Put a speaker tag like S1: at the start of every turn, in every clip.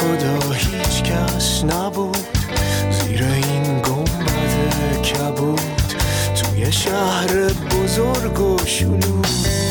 S1: خدا هیچ کس نبود زیر این گنبد کبود توی شهر بزرگ و شلوغ.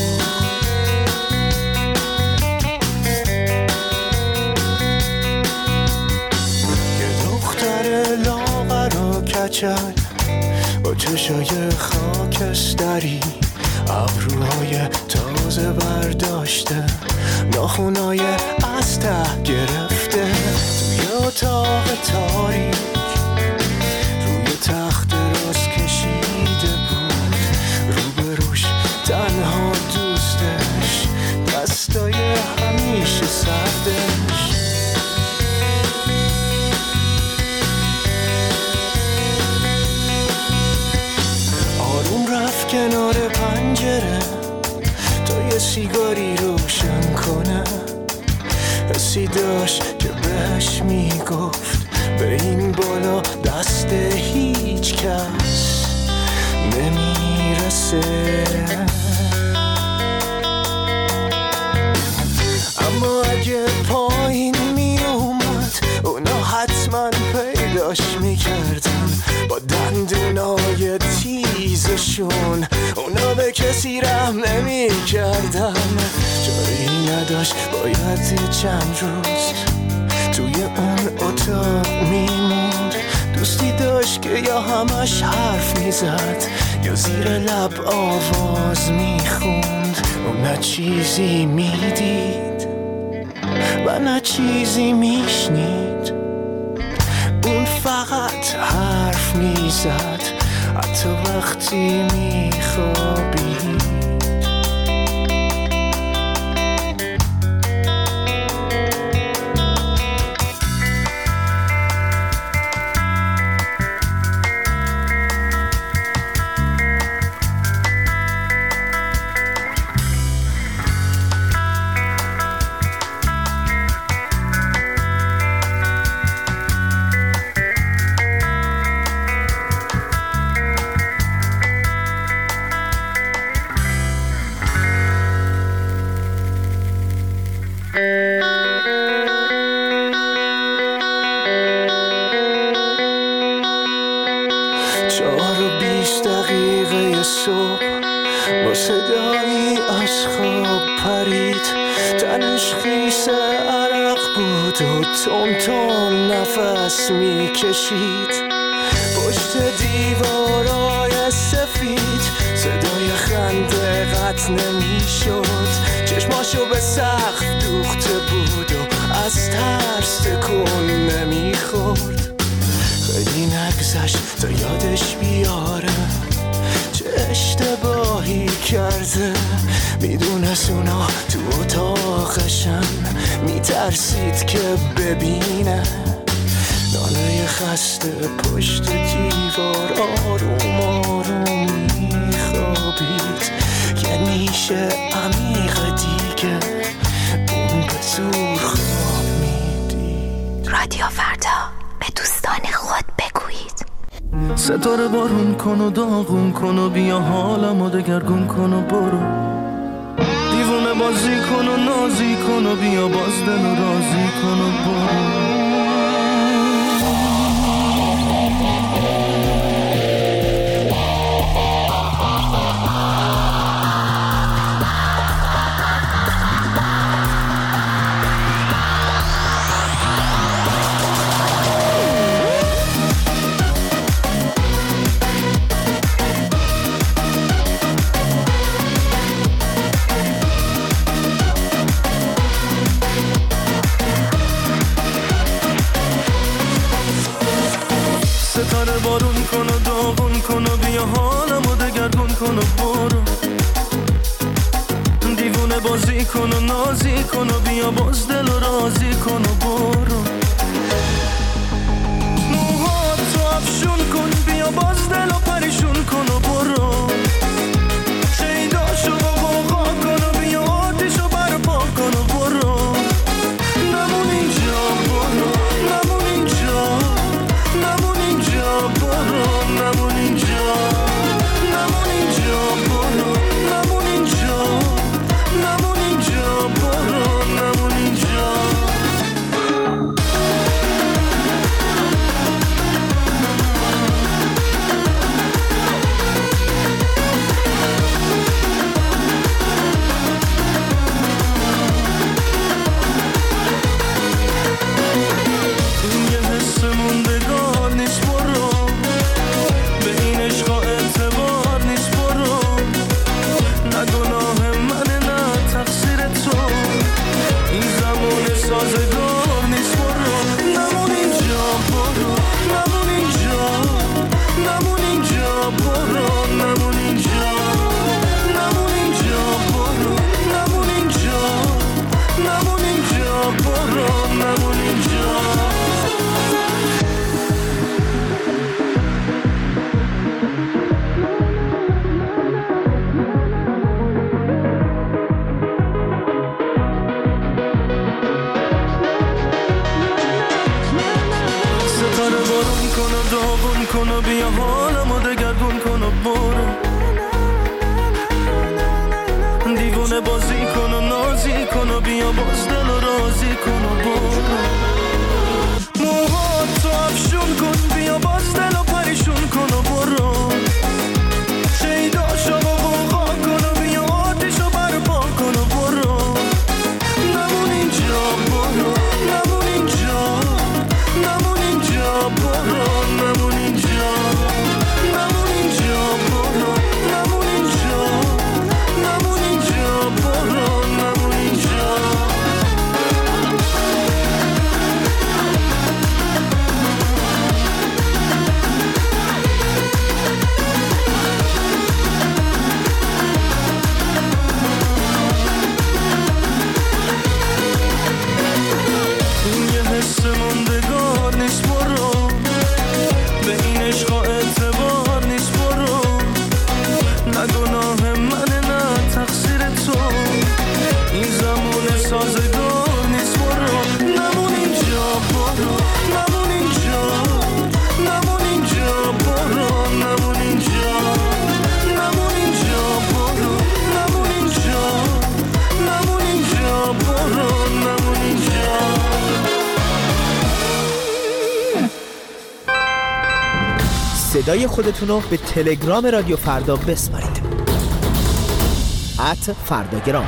S1: یه دختر لاغر و کچل با چشای خاکستری، ابروهای تازه برداشته، ناخونای از ته گرفته، توی اتاق تاریک روی تخت راست کشیده بود، روبروش تنها دوستش، دستای همیشه سردش. آروم رفت کنار پنجره تا یه سیگاری روشن کنه، حسی داشت که بهش میگفت به این بالا دست هیچ کس نمیرسه. اما اگه پایین میومد اونا حتما پیداش میکردن، با دندونای تیزشون اونا به کسی رحم نمیکردن. جایی نداشت باید چند روز توی اون اتاق میموند، دوستی داشت که یا همش حرف میزد یا زیر لب آواز میخوند. اون نه چیزی میدید و نه چیزی میشنید، اون فقط حرف میزد حتی وقتی میخوابید. با صدایی از خواب پرید، تنش خیس عرق بود و تون تون نفس میکشید. پشت دیوارای سفید صدای خنده قطع نمیشد، چشماشو به سقف دوخته بود و از ترس تکون نمیخورد. خیلی نگذشت تا یادش بیاره چه اشتباهی کرده، میدونست اونا تو اتاقشن، میترسید که ببینه ناله خسته پشت دیوار آروم آروم میخوابید. یه نیشه عمیق دیگه اون به زور خواب میدید.
S2: رادیو فردا، به دوستان خود بگویید
S3: ستاره بارون کن و داغون کن و بیا حالمو دگرگون کن و برو، دیوونه بازی کن و نازی کن و بیا باز دل و رازی کن و برو. ستاره بارون کن و داغون کن و بیا حالمو دگرگون کن و برو، دیوونه بازی کن و نازی کن و بیا باز دل و رازی کن و برو. موهاتو افشون کن بیا باز دل و پریشون کن و برو، شیداشو قوقا کن و بیا آتیشو برپا کن و برو. نمون اینجا برو، نمون اینجا، نمون اینجا برو، نمون اینجا، نمون اینجا برو، نمون اینجا، نمون اینجا برو، نمون اینجا. باز دل رو راضی کن و برو موهاتو افشون کن بیا باز دل رو پریشون کن و برو شیداشو بغوغا کن و بیا آتیشو برپا کن و برو نمون اینجا برو نمون اینجا نمون اینجا برو نمون اینجا نمون اینجا برو نمون اینجا نمون اینجا برو نمون اینجا موندگار نیست برو به این عشقا اعتبار نیست برو نه گناه منه نه تقصیر تو این زمان سازگار نیست برو نمون اینجا برو نمون اینجا نمون اینجا برو نمون اینجا نمون اینجا برو نمون اینجا نمون اینجا برو نمون اینجا
S4: صدای خودتون رو به تلگرام رادیو فردا بسپارید @فرداگرام.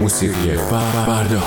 S5: موسیقی فردا.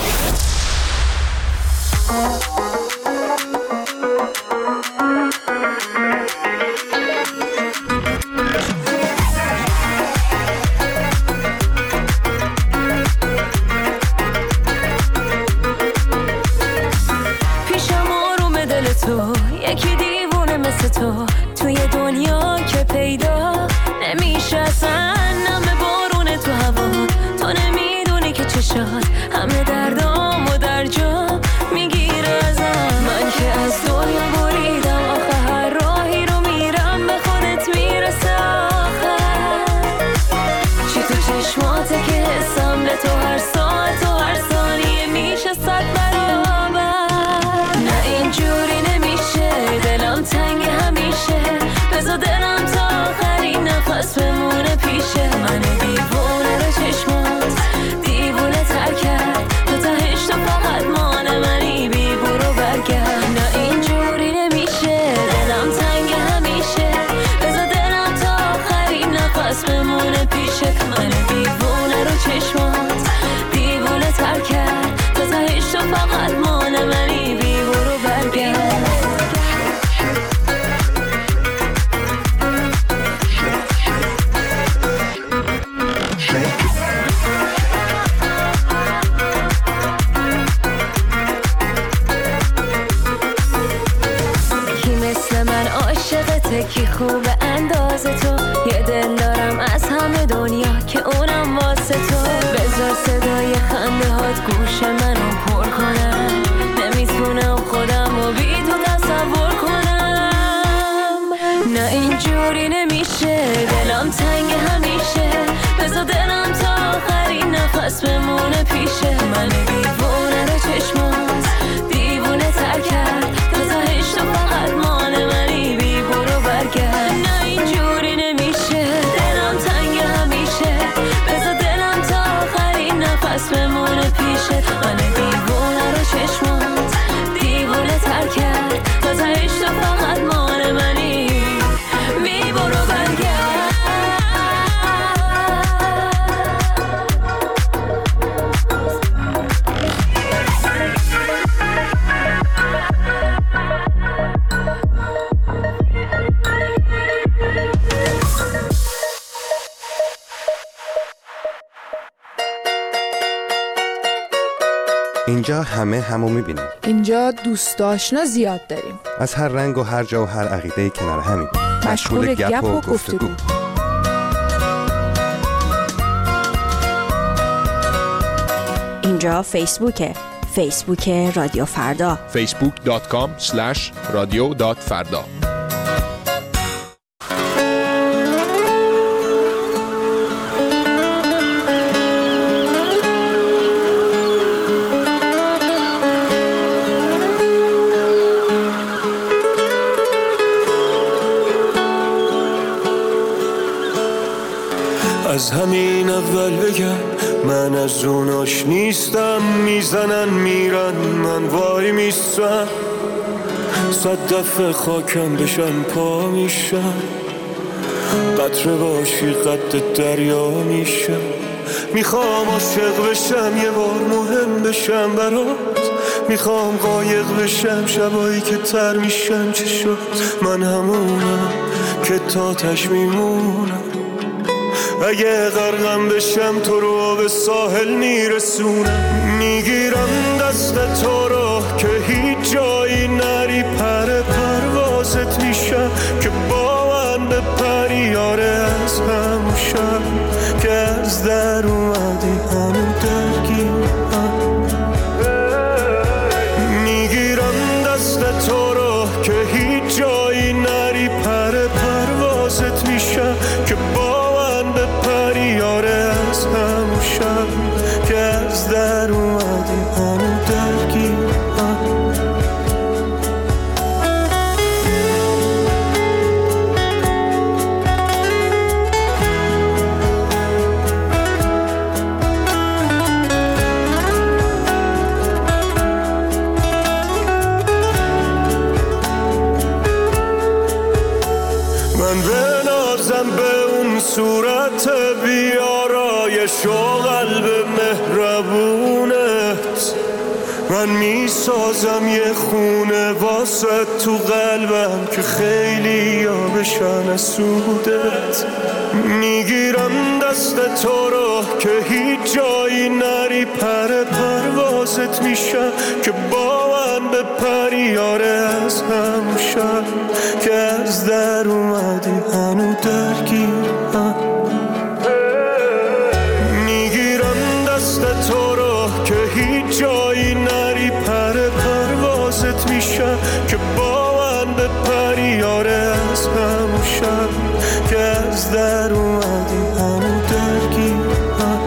S6: پیشم آروم دل تو، یکی دیوونه مثل تو توی دنیا که پیدا نمیشه اصلا. نم بارونه تو هوا، تو نمیدونی که چشات همه دردامو در جا میگیره ازم. من که از دنیا بریدم، آخه هر راهی رو میرم به خودت میرسه آخر. چی تو چشماته که حسم به تو هر ساعت و هر ثانیه میشه 100 برابر. نه اینجوری نمیشه، دلم تنگ همیشه، بذار دلم تا آخرین نفس بمونه پیشه. من دیوونه رو چشمات دیوونه تر کرد، تو تهش تو فقط مانه منی، بی برو برگرد. نه اینجوری نمیشه، دلم تنگ همیشه، بذار دلم تا آخرین نفس بمونه پیشه. من دیوونه رو چشمات دیوونه تر کرد، تو تهش تو فقط مانه منی، بی برو برگرد. کی خوب اندازه تو، یه دل دارم از همه دنیا که اونم واسه تو. بذار صدای خنده هات گوش منو پر کنم، نمیتونم خودم رو بی تو تصور کنم. نه اینجوری نمیشه، دلم تنگ همیشه، بذار دلم تا آخرین نفس بمونه پیشه. من دیوونه رو چشمات دیوونه تر کرد، تو تهش تو فقط مانه منی، بی برو برگرد. نه اینجوری نمیشه، دلم تنگ همیشه، بذار دلم تا آخرین نفس بمونه پیشه. من دیوونه رو چشمات دیوونه تر کرد، تو تهش تو فقط مانه منی، بی برو برگرد.
S7: اینجا همو میبینیم.
S8: اینجا دوست آشنا زیاد داریم،
S7: از هر رنگ و هر جا و هر عقیده‌ای کنار همین،
S8: مشغول گپ و گفتگو.
S9: اینجا فیسبوک رادیو فردا،
S5: facebook.com/radio.farda.
S3: از همین اول بگم من از اوناش نیستم، میزنن میرن من وای میستم. 100 دفعه خاکم بشن پا میشم، قطره باشی قد دریا میشم. میخوام عاشق بشم یه بار مهم بشم برات، میخوام قایق بشم شبایی که تر میشم. چه شد من همونم که تاتش میمونم، اگه غرقم بشم تو رو به ساحل میرسونم. میگیرم دست تو رو که هیچ جایی نری، پر پروازت میشم که با من به پری. یاره از همون شب که از در اومدی همون درگیرم. میگیرم دست تو رو که هیچ جایی نری، پر پروازت میشم که با به پری. یاره از همون شب که از در اومدی همون درگیرم. صورت بیارایش و قلب مهربونت، من میسازم یه خونه واسه تو قلبم که خیلی ها بشن از سودت. میگیرم دست تو رو که هیچ جایی نری، پر پروازت میشم که با من به پریاره از همون شب که از در اومدی هنو درگیرم. میگیرم دست تو رو که هیچ جایی نری، پر پروازت میشم که با من به پریاره از همون شب که از در اومدی هنو درگیرم.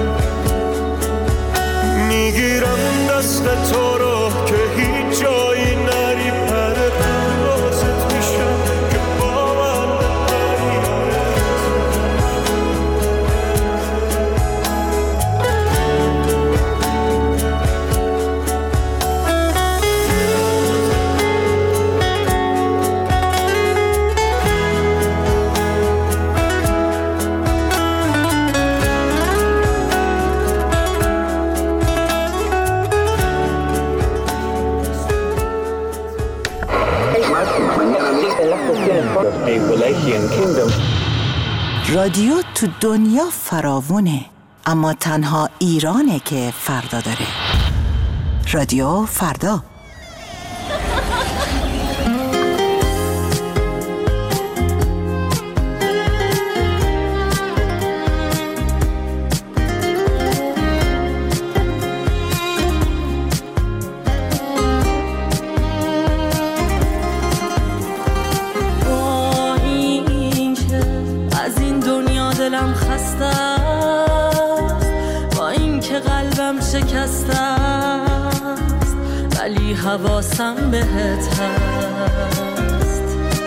S3: میگیرم دست تو رو که هیچ جایی نری، پر پروازت میشم که با من به پریاره.
S10: رادیو تو دنیا فراوونه، اما تنها ایرانه که فردا داره. رادیو فردا.
S6: دلم خسته است، با این که قلبم شکسته است، ولی حواسم بهت هست.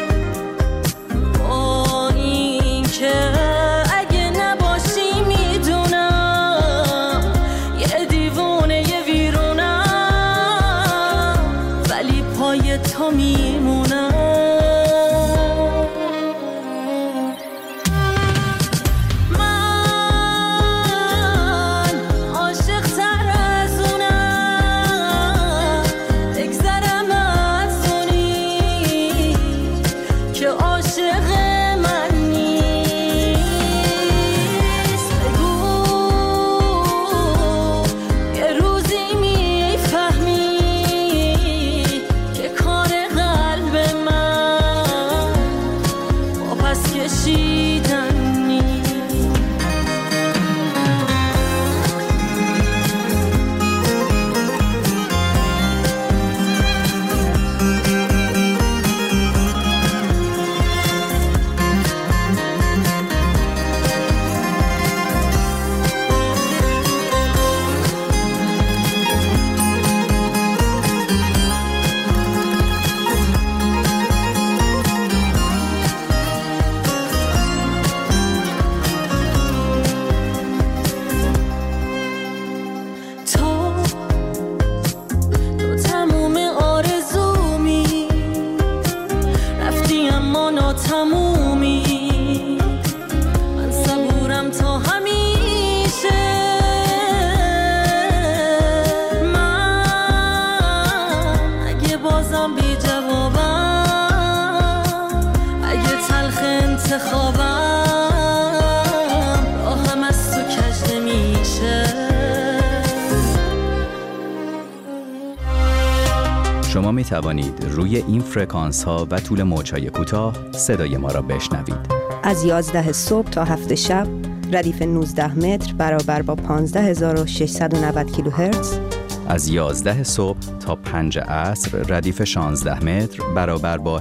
S6: با این که اگه نباشی میدونم یه دیوونه یه ویرونم، ولی پای تو میمونم.
S11: شما می توانید روی این فرکانس ها و طول موج‌های کوتاه صدای ما را بشنوید.
S9: از 11 صبح تا 7 شب ردیف 19 متر برابر با 15690 کیلوهرتز.
S11: از 11 صبح تا 5 عصر ردیف 16 متر برابر با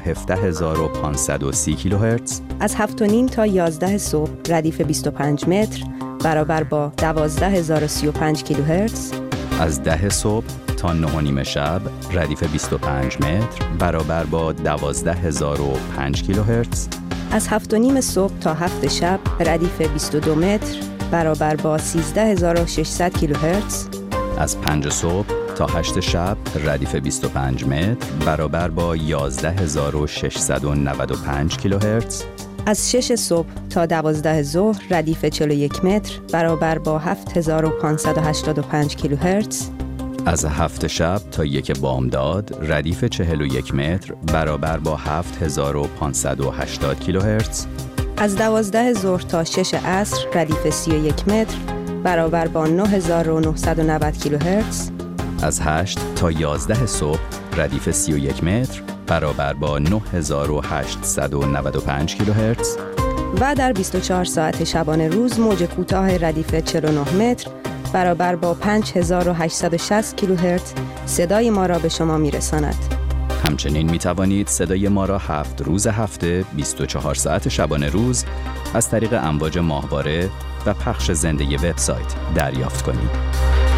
S11: 17530 کیلوهرتز.
S9: از 7:30 تا 11 صبح ردیف 25 متر برابر با 12035 کیلوهرتز.
S11: از 10 صبح تا 9:30 شب ردیف 25 متر برابر با 12005 کیلوهرتز.
S9: از 7:30 صبح تا 7 شب ردیف 22 متر برابر با 13600 کیلوهرتز.
S11: از 5 صبح تا 8 شب ردیف 25 متر برابر با 11695 کیلوهرتز.
S9: از 6 صبح تا 12 ظهر ردیف 41 متر برابر با 7585 کیلوهرتز.
S11: از 7 شب تا 1 بامداد ردیف 41 متر برابر با 7580 کیلوهرتز.
S9: از 12 ظهر تا 6 عصر ردیف 31 متر برابر با 9990 کیلوهرتز.
S11: از 8 تا 11 صبح ردیف 31 متر برابر با 9895 کیلوهرتز.
S9: و در 24 ساعت شبانه روز موج کوتاه ردیف 49 متر برابر با 5860 کیلوهرتز صدای ما را به شما میرساند.
S11: همچنین می توانید صدای ما را 7 روز هفته 24 ساعت شبانه روز از طریق امواج ماهواره و پخش زنده وبسایت دریافت کنید.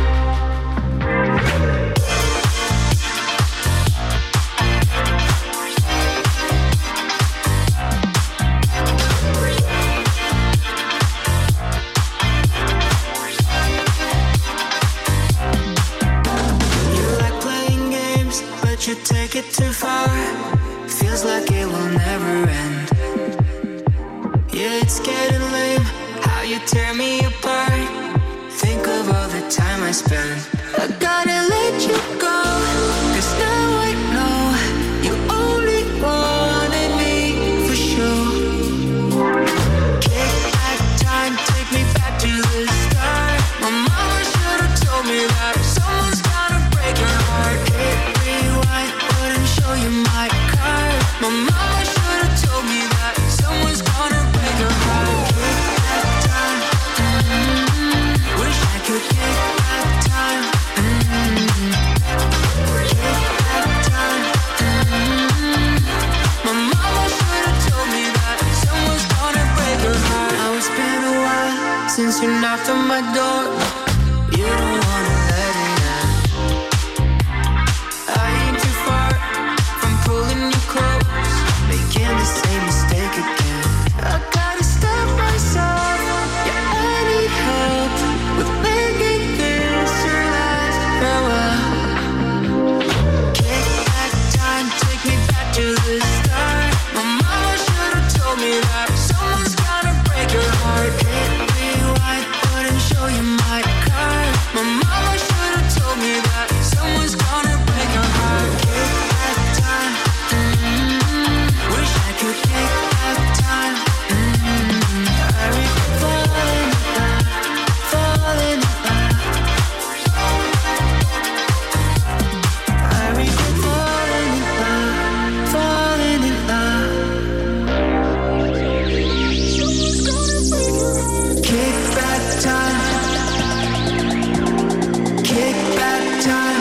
S1: You take it too far, feels like it will never end. Yeah, it's getting lame, how you tear me apart. Think of all the time I spent. I gotta let you go, 'cause now I know you only wanted me for sure. Kick back time, take me back to the start. My mama should've told me that someone's gotta break your heart. Show you my card. My mama should have told me that someone's gonna break her heart. Kick back time. Wish I could kick back time. Kick back time. My mama should have told me that someone's gonna break her heart. Now it's been a while since you knocked on my door. You don't wanna let it out. I ain't too far pulling you close, making the same mistake again. I gotta stop myself, yeah, I need help with making this your last farewell. Kick back time, take me back to the start. My mama should've told me that someone's gotta break your heart. Hit rewind, wouldn't show you my card. My mama should've told me that someone's gonna break your heart. Kick back time. Wish I could kick back time. I regret falling in love, falling in love. I regret falling in love, falling in love. Kick back time. Kick back time.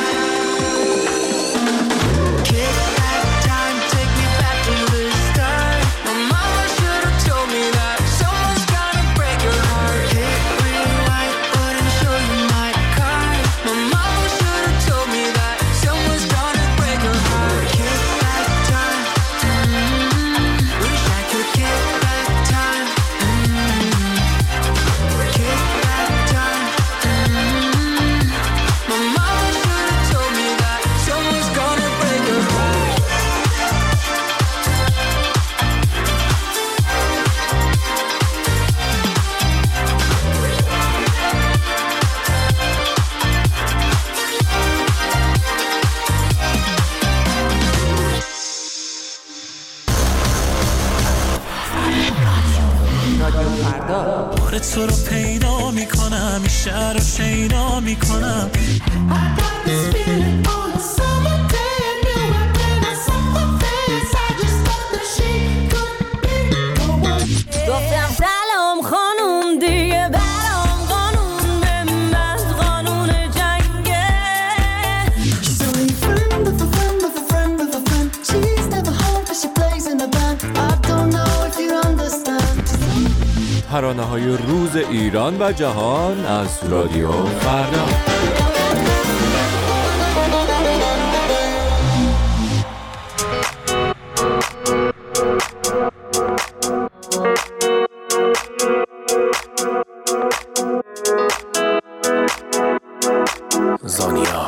S1: Kick back time, take me back to the start. My mama should've told me that someone's gotta break your heart. Hit rewind, wouldn't show you my card. My mama should've told me that someone's gonna break your heart. Kick back time. Wish I could kick back time. Kick back time. My mama should've told me that someone's gonna break your heart.
S3: بار تو رو پیدا میکنم، این شهر رو شیدا میکنم.
S6: گفتم سلام خانوم دیگه برام قانون به من قانون جنگه.
S1: So a friend of a friend of a friend of a friend. She's never home but she plays in a band. I don't know if you understand.
S5: ترانه‌های روز ایران و جهان از رادیو فردا.
S1: زانیا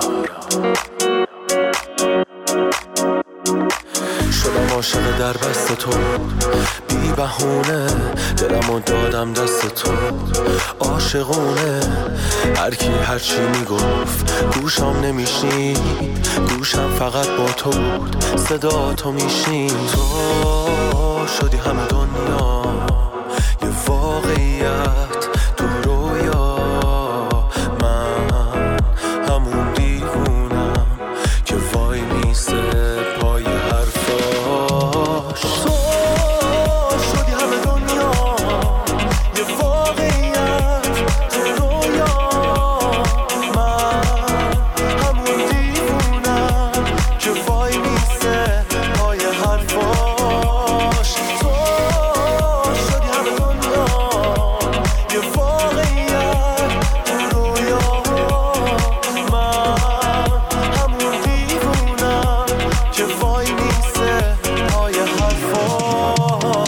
S1: شدم عاشق در بست تو، بی
S3: بهونه دلمو دادم دست تو عاشقونه. هر کی هر چی میگفت گوشم نمیشنید، گوشم فقط با تو بود، صدا تو میشنید. تو شدی همه دنیا یه واقعیت تو رویا، من همون دیوونم که وای میسه پای حرفاش. تو شدی همه دنیا یه واقعیت تو رویا، من همون دیوونم که وای میسه پای حرفاش. تو شدی همه دنیا یه واقعیت تو رویا، من همون دیوونم که وای میسه پای حرفاش.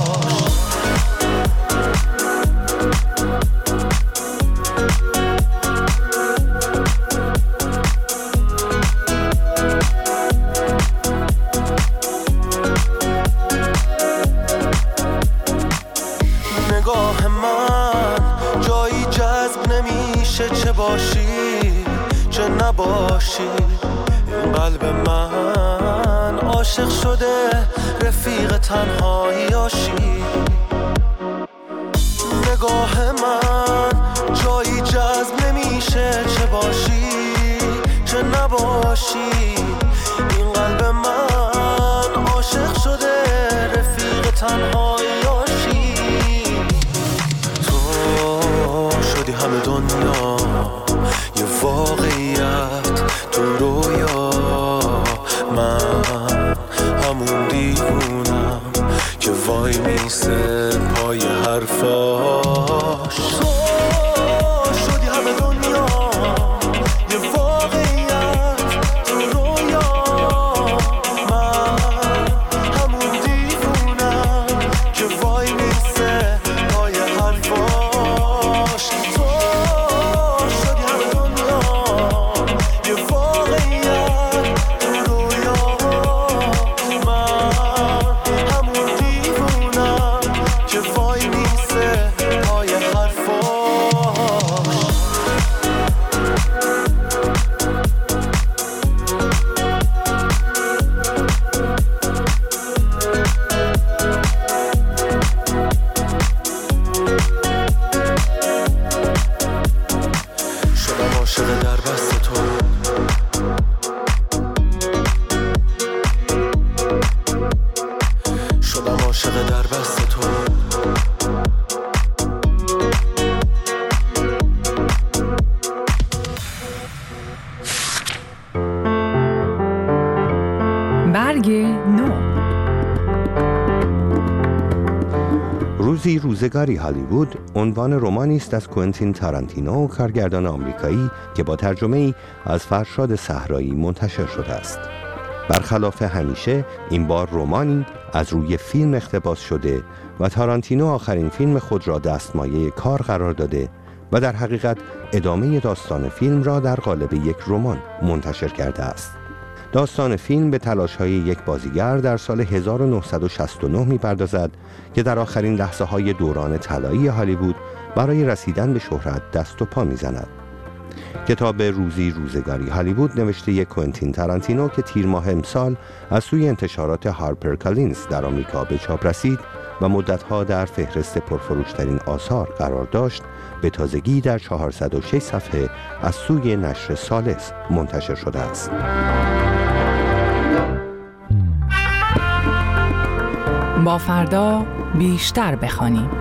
S3: نگاه من جایی جذب نمیشه، چه باشی چه نباشی. این قلب من عاشق شده رفیق تنهاییاشی. نگاه من جایی جذب نمیشه، چه باشی چه نباشی. این قلب من عاشق شده رفیق تنهاییاشی. تو شدی همه دنیا یه واقعیت تو رویا، من همون دیوونم که وای میسه پای حرفاش. تو شدی همه دنیا یه واقعیت تو رویا، من همون دیوونم که وای میسه پای حرفاش. تو شدی همه دنیا یه واقعیت تو رویا، من همون دیوونم که وای میسه پای حرفاش. شدم عاشق در بست تو، شدم عاشق در بست تو.
S12: برگ نو.
S7: روزی روزگاری هالیوود عنوان رمانی است از کوئنتین تارانتینو، کارگردان آمریکایی که با ترجمه‌ای از فرشاد صحرایی منتشر شده است. برخلاف همیشه این بار رمانی از روی فیلم اقتباس شده و تارانتینو آخرین فیلم خود را دستمایه کار قرار داده و در حقیقت ادامه داستان فیلم را در قالب یک رمان منتشر کرده است. داستان فیلم به تلاش‌های یک بازیگر در سال 1969 می‌پردازد که در آخرین لحظه‌های دوران طلایی هالیوود برای رسیدن به شهرت دست و پا می‌زند. کتاب روزی روزگاری هالیوود نوشته کوئنتین تارانتینو که تیر ماه امسال از سوی انتشارات هارپر کالینز در آمریکا به چاپ رسید و مدتها در فهرست پرفروشترین آثار قرار داشت، به تازگی در 406 صفحه از سوی نشر سالس منتشر شده است.
S12: با فردا بیشتر بخوانیم.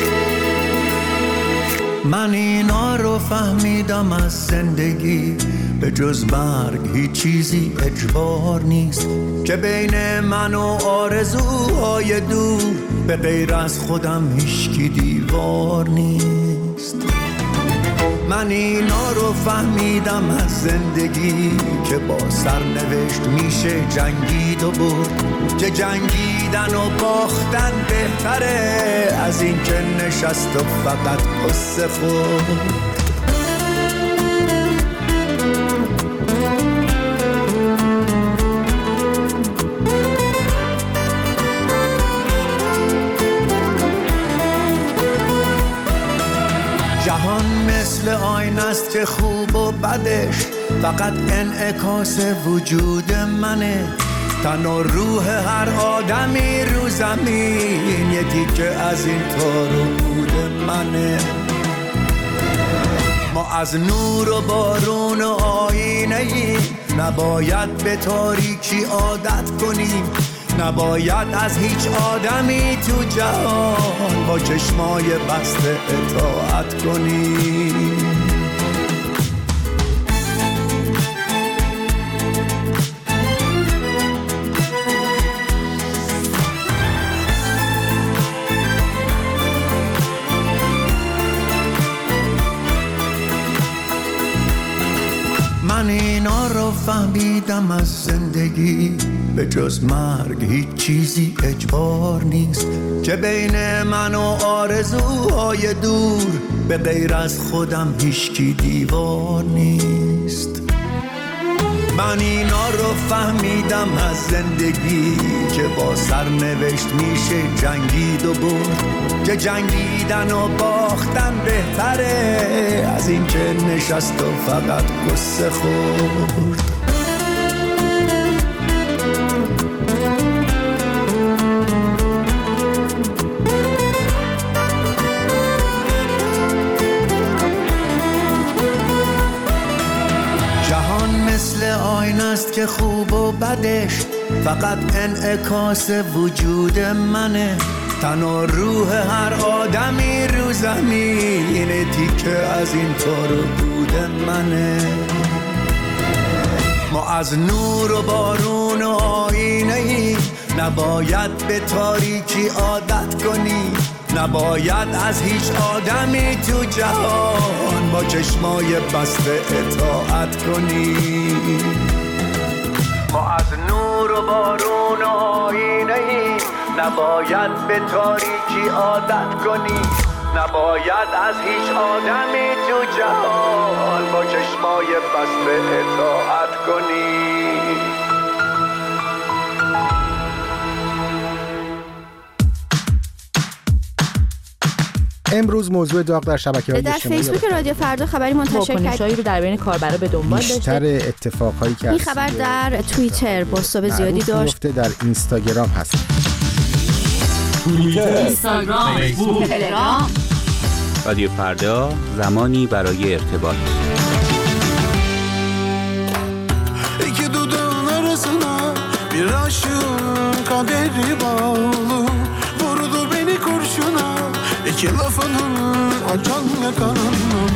S3: من اینا رو فهمیدم از زندگی، به جز مرگ هیچ چیزی اجبار نیست که بین من و آرزوهای دور به غیر از خودم هیچکی دیوار نیست. من اینا رو فهمیدم از زندگی که با سرنوشت میشه جنگید و برد، که جنگیدن و باختن بهتره از این که نشست و فقط قصه خورد. جهان مثل آینه است که خوب و بدش فقط انعکاس وجود منه. تن و روح هر آدمی رو زمین یه تیکه از این تار و پود منه. ما از نور و بارون و آینه ایم، نباید به تاریکی عادت کنیم، نباید از هیچ آدمی تو جهان با چشمای بسته اطاعت کنیم. من اینا رو فهمیدم از زندگی به جز مرگ هیچ چیزی اجبار نیست که بین من و آرزوهای دور به غیر از خودم هیچکی دیوار نیست. من اینا رو فهمیدم از زندگی که با سرنوشت میشه جنگید و برد، که جنگیدن و باختن بهتره از این که نشست و فقط قصه خورد. که خوب و بدش فقط انعکاس وجود منه. تن و روح هر آدمی رو زمین تیکه از این تار و پود منه. ما از نور و بارون و آینه ایم، نباید به تاریکی عادت کنیم، نباید از هیچ آدمی تو جهان با چشمای بسته اطاعت کنیم. ما از نور و بارون و آینه ایم، نباید به تاریکی عادت کنیم، نباید از هیچ آدمی تو جهان با چشمای بسته اطاعت کنیم.
S13: امروز موضوع داغ در شبکه‌های اجتماعی
S14: در فیسبوک رادیو فردا خبری منتشر کرد. واکنش‌هایی رو در بین کاربرا به دنبال داشته.
S13: بیشتر اتفاقایی که
S14: این خبر در توییتر بازتاب زیادی داشت.
S13: در اینستاگرام هست.
S15: توییتر، اینستاگرام، فیسبوک، تلگرام.
S16: رادیو فردا، زمانی برای ارتباط.
S3: İki dudağın arasına bir aşığın kaderi bağlı, vurdu beni kurşuna. İki lafının acan yakanın.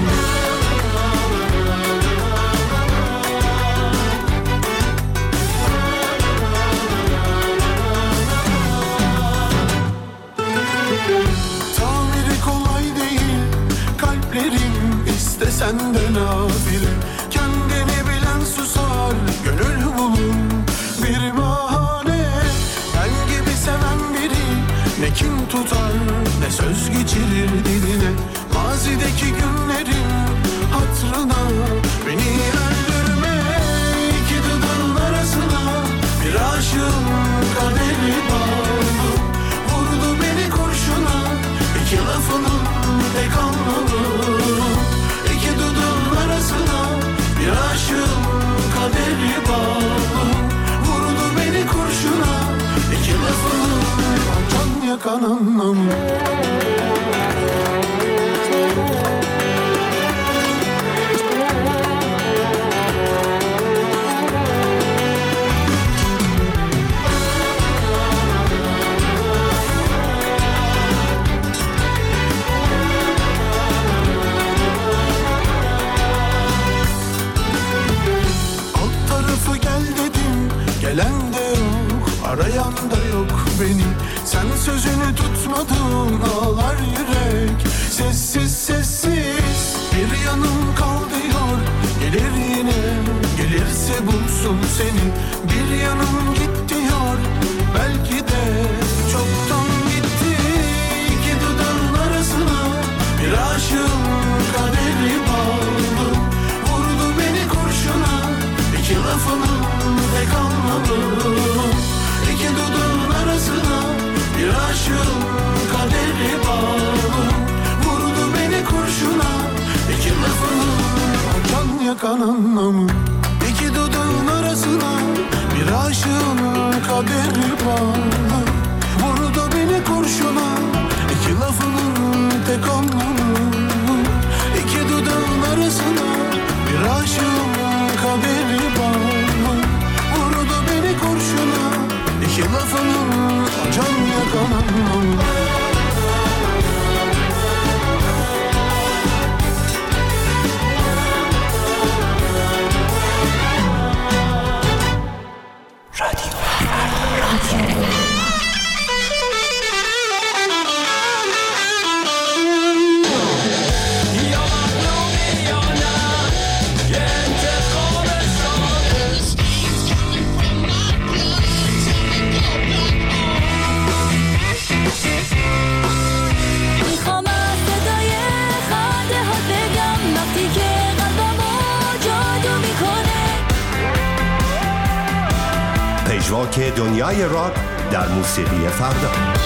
S3: Tamiri kolay değil, kalplerim istesen de nafile. Kendini bilen susar, gönül bulur bir bahane. Ben gibi seven biri ne kin tutar, ne söz geçirir diline. Mazideki günlerin hatırına beni öldürme. İki dudağın arasına bir aşığın kaderi bağlı, vurdu beni kurşuna. İki lafının tek anlamı. İki dudağın arasına bir aşığın kaderi bağlı, vurdu beni kurşuna. İki lafının can yakan anlamı. Sen sözünü tutmadın ağlar yürek. Sessiz sessiz bir yanım kal diyor. Gelir yine gelirse bulsun seni. Bir yanım git diyor. Belki de çoktan gitti. İki dudağın arasına bir aşığın kaderi bağlı. Vurdu beni kurşuna iki lafının tek anlamı. İki dudağın arasına bir aşığın kaderi bağlı. Vurdu beni kurşuna iki lafının can yakan anlamı. İki dudağın arasına bir aşığın kaderi bağlı. Vurdu beni kurşuna iki lafının tek anlamı. İki dudağın arasına bir aşığın kaderi bağlı. Vurdu beni kurşuna iki lafının can yakan anlamı.
S7: پژواک دنیای راک در موسیقی فردا.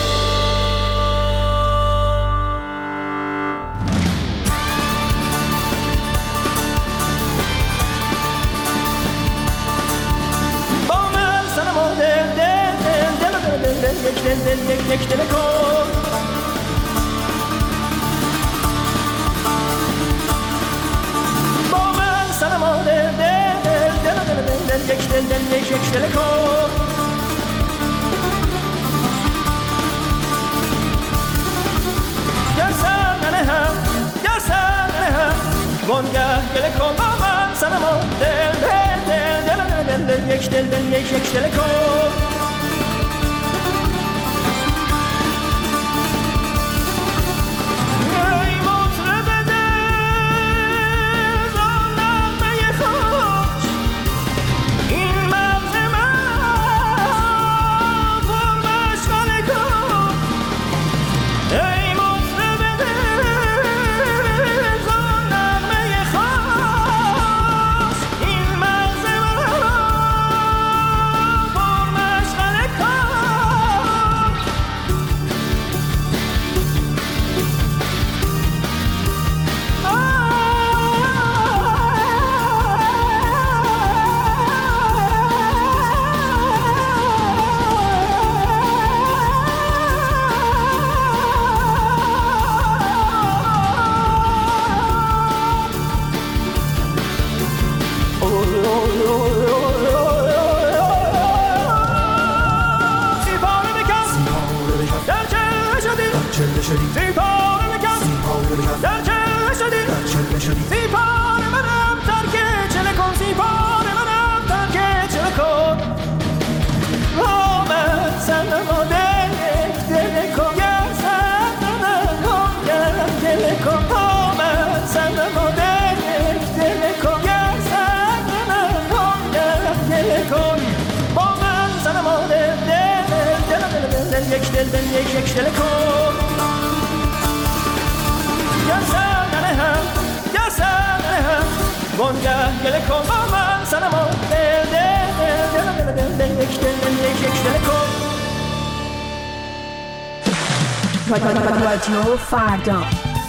S15: رادیو فردا.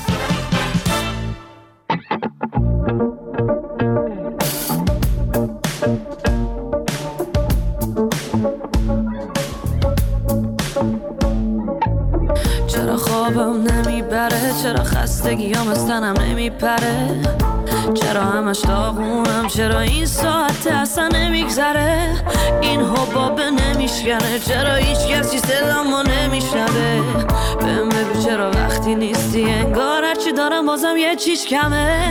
S6: چرا خوابم نمیبره، چرا خستگیام از تنم نمیپره، چرا همش داغونم، چرا این ساعت اصلا نمیگذره، این حباب نمیشکنه، چرا هیچ کسی صدامو نمیشنوه، بهم بگو چرا وقتی نیستی انگار هرچی دارم بازم یه چیز کمه.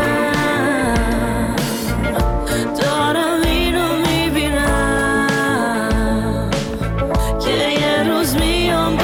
S6: من دارم اینو میبینم که یه روز میام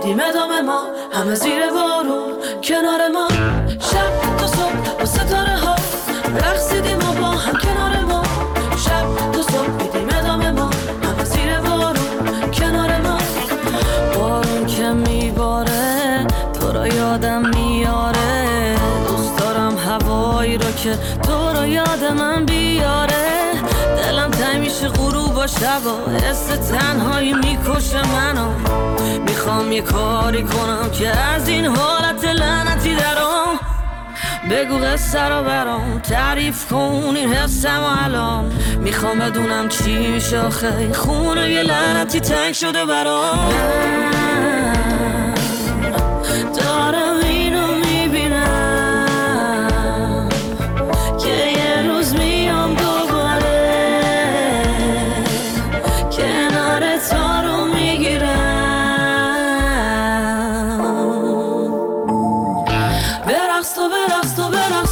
S17: میدیم ادامه ما همه زیر بارون کنار ما شب تا صبح با ستاره ها رقصیدیم و با هم کنار ما شب تا صبح میدیم ادامه ما همه زیر بارون کنار ما بارون که میباره تو رو یادم میاره دوست دارم هوایی رو که تو رو یاد من بیاره دلم تنگ میشه غروب و شبا حس تنهایی میکشه منو میخوام یه کاری کنم که از این حالت لعنتی درام بگو قصه رو برام تعریف کن این حسم و الان میخوام بدونم چی میشه آخه خونه یه لعنتی تنگ شده برام دارم اینو میبینم که یه روز میام دوباره کنار تو رو میگیرم برقص تو برقص تو برقص